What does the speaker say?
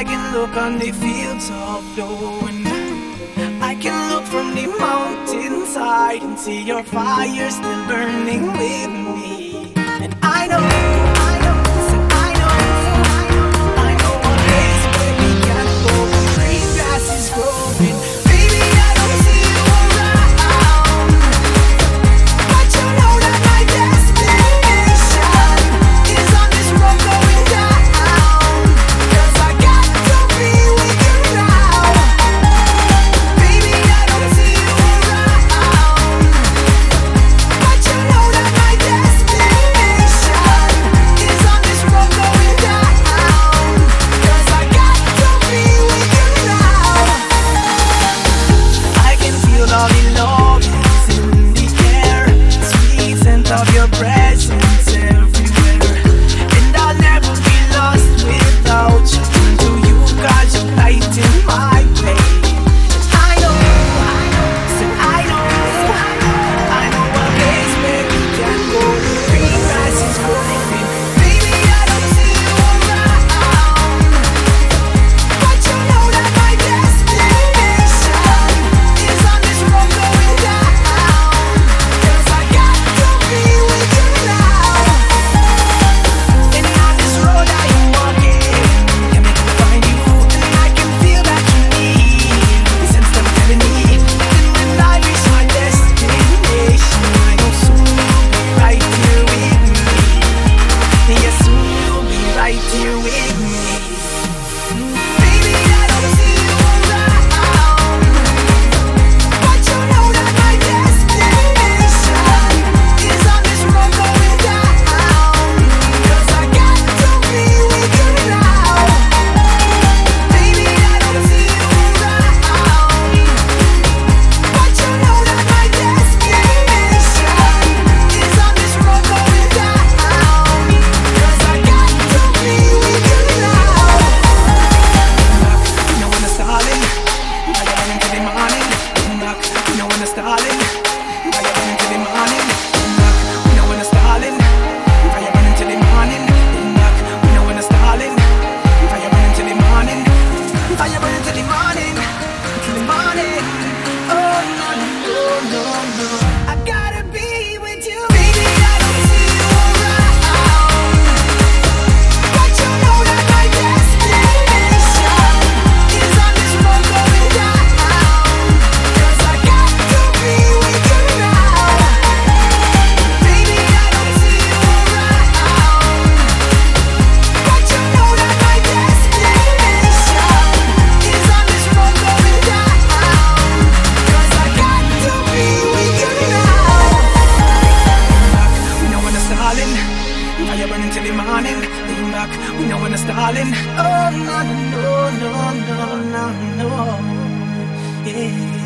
I can look on the fields of blowing. I can look from the mountainside and see your fire still burning with me. And I know, so I know a place where we can go. Green grass is growing. Baby, I don't see you around, but you know that my destination is on this road going down. 'Cause I got to be with you now. Baby, I don't see you around, but you know that my destination is on this road going down. 'Cause I got to be with you now. I can feel all the love is in the air, sweet scent of your presence everywhere. And I'll never be lost without you. Turn to you 'cause you lighten my way. I know a place where we can go. Green grass is growing. Baby, I don't see you around, but you know that my destination is on this road going down. 'Cause I got to be with you now. And on this road I am walking, can make me find you, and I can feel that you need me since I'm telling me. And when I reach my destination, I know soon you'll be right here with me. Yes, soon you'll be right here with me. Baby, I don't see you around, but you know that my destination is on this road going down. 'Cause I got to be with you now. Baby, I don't see you around, but you know that my destination is on this road going down. 'Cause I got to be with you now. You know when it's darling, I am running till the morning. You know when it's darling, I am running till the morning. You know when it's darling, I am running till the morning. You know when it's darling, I am running till the morning. I am running till the morning, till the morning. Oh no, no, no, no. I gotta be with you. Baby, I don't see you around, but you know that my destination is on this road going down. 'Cause I got to be with you now. Baby, I don't see you around, but you know that my destination is on this road going down. 'Cause I got to be with you now. We know when it's darling, I am running till the morning. Lean back, we know when it's darling. Oh no, no, no, no, no, no, yeah.